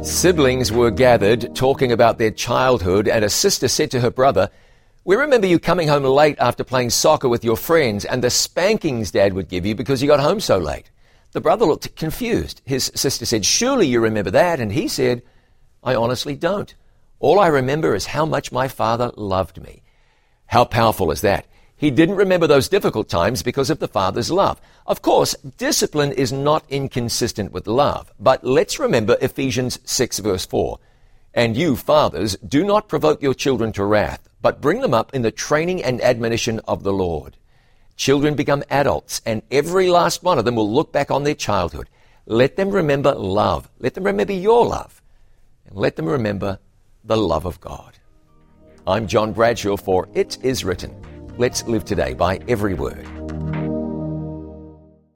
Siblings were gathered talking about their childhood, and a sister said to her brother, "We remember you coming home late after playing soccer with your friends and the spankings Dad would give you because you got home so late." The brother looked confused. His sister said, "Surely you remember that?" And he said, "I honestly don't. All I remember is how much my father loved me." How powerful is that? He didn't remember those difficult times because of the Father's love. Of course, discipline is not inconsistent with love, but let's remember Ephesians 6 verse 4. "And you, fathers, do not provoke your children to wrath, but bring them up in the training and admonition of the Lord." Children become adults, and every last one of them will look back on their childhood. Let them remember love. Let them remember your love. And let them remember the love of God. I'm John Bradshaw for It Is Written. Let's live today by every word.